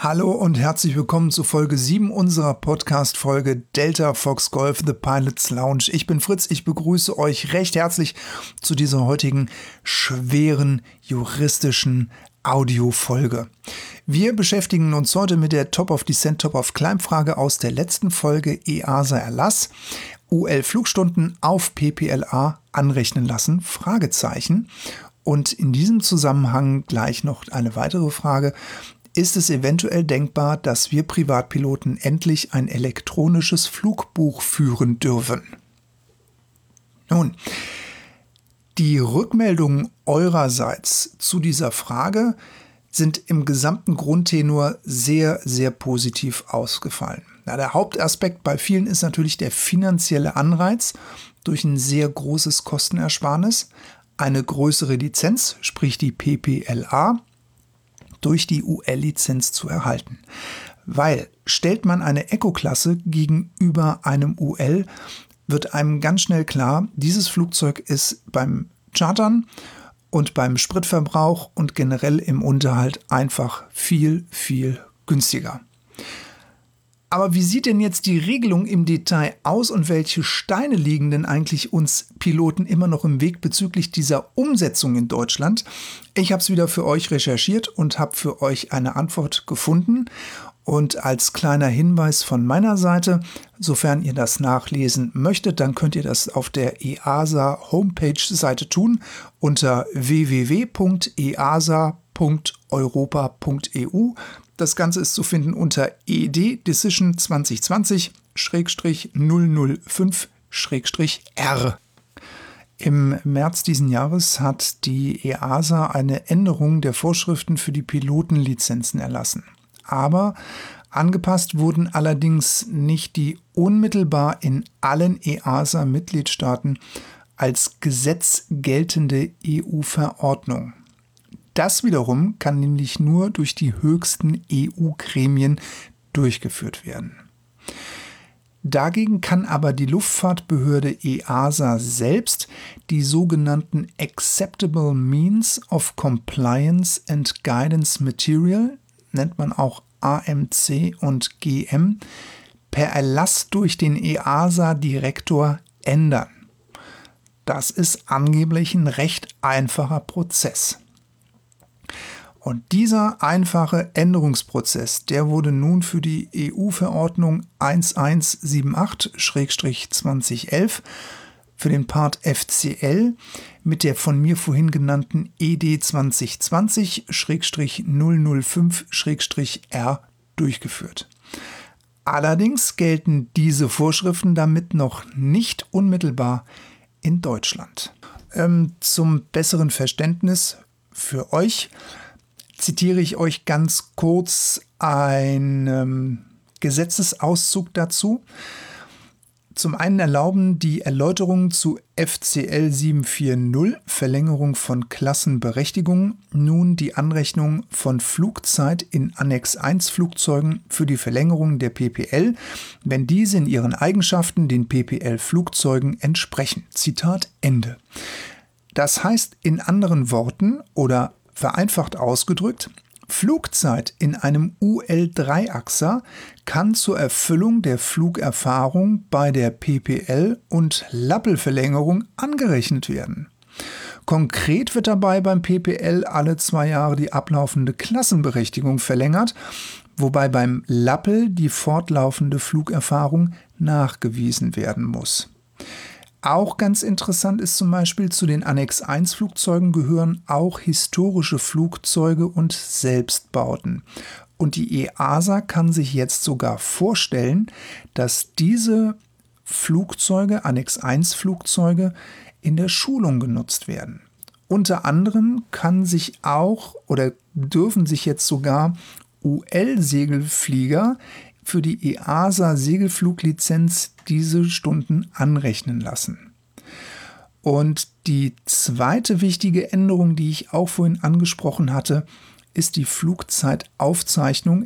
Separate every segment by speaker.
Speaker 1: Hallo und herzlich willkommen zu Folge 7 unserer Podcast-Folge Delta Fox Golf The Pilot's Lounge. Ich bin Fritz, ich begrüße euch recht herzlich zu dieser heutigen schweren juristischen Audiofolge. Wir beschäftigen uns heute mit der Top of Descent, Top of Climb Frage aus der letzten Folge EASA-Erlass. UL-Flugstunden auf PPLA anrechnen lassen? Fragezeichen. Und in diesem Zusammenhang gleich noch eine weitere Frage. Ist es eventuell denkbar, dass wir Privatpiloten endlich ein elektronisches Flugbuch führen dürfen? Nun, die Rückmeldungen eurerseits zu dieser Frage sind im gesamten Grundtenor sehr, sehr positiv ausgefallen. Der Hauptaspekt bei vielen ist natürlich der finanzielle Anreiz durch ein sehr großes Kostenersparnis, eine größere Lizenz, sprich die PPLA, durch die UL-Lizenz zu erhalten. Weil stellt man eine Eco-Klasse gegenüber einem UL, wird einem ganz schnell klar, dieses Flugzeug ist beim Chartern und beim Spritverbrauch und generell im Unterhalt einfach viel, viel günstiger. Aber wie sieht denn jetzt die Regelung im Detail aus und welche Steine liegen denn eigentlich uns Piloten immer noch im Weg bezüglich dieser Umsetzung in Deutschland? Ich habe es wieder für euch recherchiert und habe für euch eine Antwort gefunden. Und als kleiner Hinweis von meiner Seite, sofern ihr das nachlesen möchtet, dann könnt ihr das auf der EASA Homepage-Seite tun unter www.easa.europa.eu. Das Ganze ist zu finden unter ED Decision 2020-005-R. Im März diesen Jahres hat die EASA eine Änderung der Vorschriften für die Pilotenlizenzen erlassen. Aber angepasst wurden allerdings nicht die unmittelbar in allen EASA-Mitgliedstaaten als Gesetz geltende EU-Verordnung. Das wiederum kann nämlich nur durch die höchsten EU-Gremien durchgeführt werden. Dagegen kann aber die Luftfahrtbehörde EASA selbst die sogenannten Acceptable Means of Compliance and Guidance Material, nennt man auch AMC und GM, per Erlass durch den EASA-Direktor ändern. Das ist angeblich ein recht einfacher Prozess. Und dieser einfache Änderungsprozess, der wurde nun für die EU-Verordnung 1178/2011 für den Part FCL mit der von mir vorhin genannten ED 2020-005-R durchgeführt. Allerdings gelten diese Vorschriften damit noch nicht unmittelbar in Deutschland. Zum besseren Verständnis für euch zitiere ich euch ganz kurz einen Gesetzesauszug dazu. Zum einen erlauben die Erläuterungen zu FCL 740, Verlängerung von Klassenberechtigungen, nun die Anrechnung von Flugzeit in Annex 1 Flugzeugen für die Verlängerung der PPL, wenn diese in ihren Eigenschaften den PPL-Flugzeugen entsprechen. Zitat Ende. Das heißt in anderen Worten oder vereinfacht ausgedrückt, Flugzeit in einem UL-3-Achser kann zur Erfüllung der Flugerfahrung bei der PPL- und Lappel-Verlängerung angerechnet werden. Konkret wird dabei beim PPL alle 2 Jahre die ablaufende Klassenberechtigung verlängert, wobei beim Lappel die fortlaufende Flugerfahrung nachgewiesen werden muss. Auch ganz interessant ist zum Beispiel, zu den Annex 1 Flugzeugen gehören auch historische Flugzeuge und Selbstbauten. Und die EASA kann sich jetzt sogar vorstellen, dass diese Flugzeuge, Annex 1 Flugzeuge, in der Schulung genutzt werden. Unter anderem kann sich auch oder dürfen sich jetzt sogar UL-Segelflieger für die EASA-Segelfluglizenz diese Stunden anrechnen lassen. Und die zweite wichtige Änderung, die ich auch vorhin angesprochen hatte, ist die Flugzeitaufzeichnung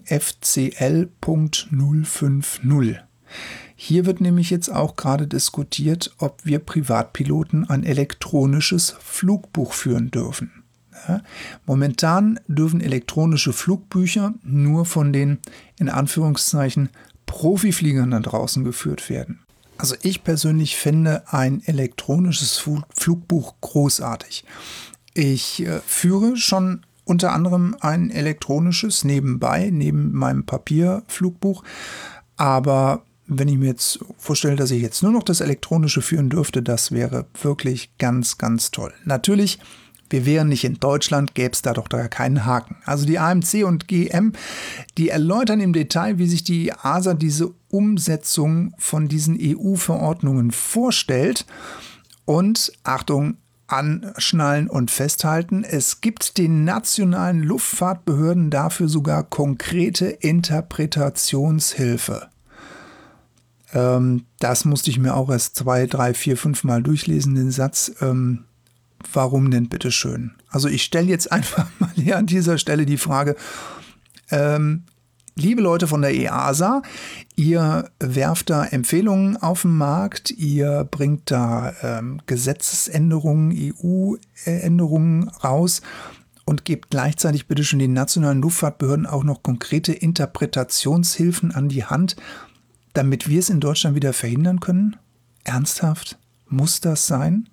Speaker 1: FCL.050. Hier wird nämlich jetzt auch gerade diskutiert, ob wir Privatpiloten ein elektronisches Flugbuch führen dürfen. Ja, momentan dürfen elektronische Flugbücher nur von den, in Anführungszeichen, Profifliegern da draußen geführt werden. Also ich persönlich finde ein elektronisches Flugbuch großartig. Ich führe schon unter anderem ein elektronisches nebenbei, neben meinem Papierflugbuch. Aber wenn ich mir jetzt vorstelle, dass ich jetzt nur noch das elektronische führen dürfte, das wäre wirklich ganz, ganz toll. Natürlich, wir wären nicht in Deutschland, gäbe es da doch da keinen Haken. Also die AMC und GM, die erläutern im Detail, wie sich die EASA diese Umsetzung von diesen EU-Verordnungen vorstellt. Und Achtung, anschnallen und festhalten. Es gibt den nationalen Luftfahrtbehörden dafür sogar konkrete Interpretationshilfe. Das musste ich mir auch erst 2, 3, 4, 5 Mal durchlesen, den Satz. Warum denn bitteschön? Also ich stelle jetzt einfach mal hier an dieser Stelle die Frage, liebe Leute von der EASA, ihr werft da Empfehlungen auf den Markt, ihr bringt da Gesetzesänderungen, EU-Änderungen raus und gebt gleichzeitig bitte schon den nationalen Luftfahrtbehörden auch noch konkrete Interpretationshilfen an die Hand, damit wir es in Deutschland wieder verhindern können? Ernsthaft? Muss das sein?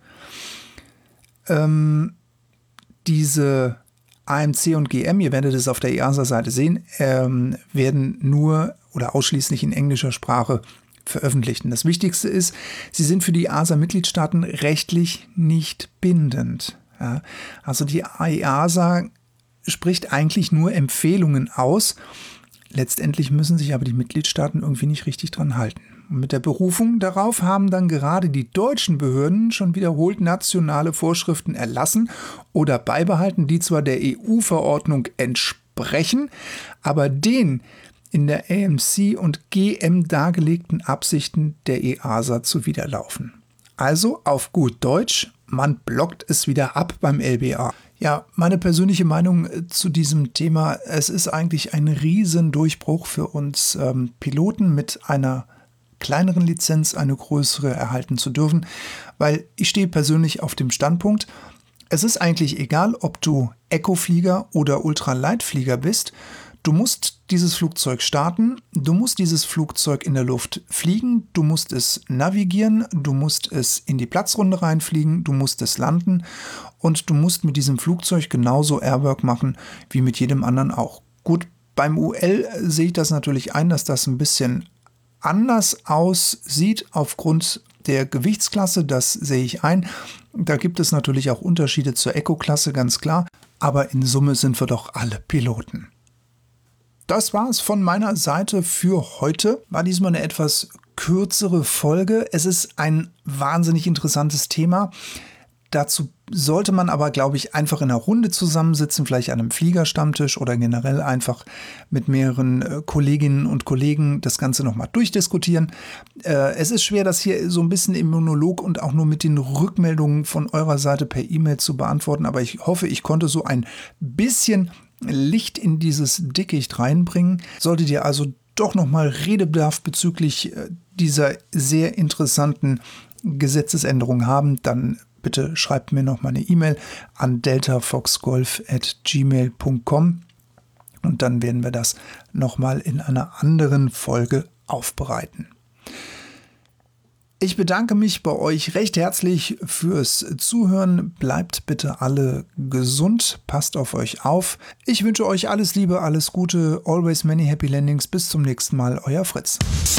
Speaker 1: Diese AMC und GM, ihr werdet es auf der EASA-Seite sehen, werden nur oder ausschließlich in englischer Sprache veröffentlicht. Und das Wichtigste ist, sie sind für die EASA-Mitgliedstaaten rechtlich nicht bindend. Ja, also die EASA spricht eigentlich nur Empfehlungen aus. Letztendlich müssen sich aber die Mitgliedstaaten irgendwie nicht richtig dran halten. Und mit der Berufung darauf haben dann gerade die deutschen Behörden schon wiederholt nationale Vorschriften erlassen oder beibehalten, die zwar der EU-Verordnung entsprechen, aber den in der AMC und GM dargelegten Absichten der EASA zuwiderlaufen. Also auf gut Deutsch, man blockt es wieder ab beim LBA. Ja, meine persönliche Meinung zu diesem Thema, es ist eigentlich ein Riesendurchbruch für uns Piloten mit einer kleineren Lizenz eine größere erhalten zu dürfen, weil ich stehe persönlich auf dem Standpunkt, es ist eigentlich egal, ob du Ecoflieger oder Ultraleitflieger bist, du musst dieses Flugzeug starten, du musst dieses Flugzeug in der Luft fliegen, du musst es navigieren, du musst es in die Platzrunde reinfliegen, du musst es landen und du musst mit diesem Flugzeug genauso Airwork machen wie mit jedem anderen auch. Gut, beim UL sehe ich das natürlich ein, dass das ein bisschen anders aussieht aufgrund der Gewichtsklasse, das sehe ich ein. Da gibt es natürlich auch Unterschiede zur Eco-Klasse, ganz klar, aber in Summe sind wir doch alle Piloten. Das war es von meiner Seite für heute. War diesmal eine etwas kürzere Folge. Es ist ein wahnsinnig interessantes Thema. Dazu sollte man aber, glaube ich, einfach in einer Runde zusammensitzen, vielleicht an einem Fliegerstammtisch oder generell einfach mit mehreren Kolleginnen und Kollegen das Ganze nochmal durchdiskutieren. Es ist schwer, das hier so ein bisschen im Monolog und auch nur mit den Rückmeldungen von eurer Seite per E-Mail zu beantworten. Aber ich hoffe, ich konnte so ein bisschen Licht in dieses Dickicht reinbringen. Solltet ihr also doch nochmal Redebedarf bezüglich dieser sehr interessanten Gesetzesänderung haben, dann bitte schreibt mir noch mal eine E-Mail an deltafoxgolf@gmail.com und dann werden wir das noch mal in einer anderen Folge aufbereiten. Ich bedanke mich bei euch recht herzlich fürs Zuhören. Bleibt bitte alle gesund, passt auf euch auf. Ich wünsche euch alles Liebe, alles Gute, always many happy landings. Bis zum nächsten Mal, euer Fritz.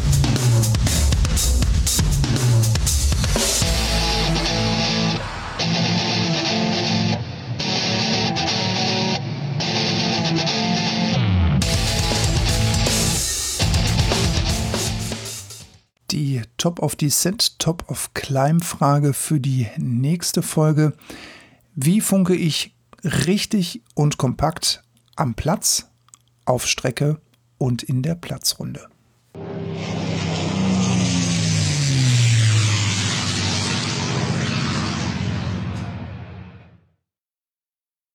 Speaker 1: Die Top of Descent, Top of Climb Frage für die nächste Folge. Wie funke ich richtig und kompakt am Platz, auf Strecke und in der Platzrunde?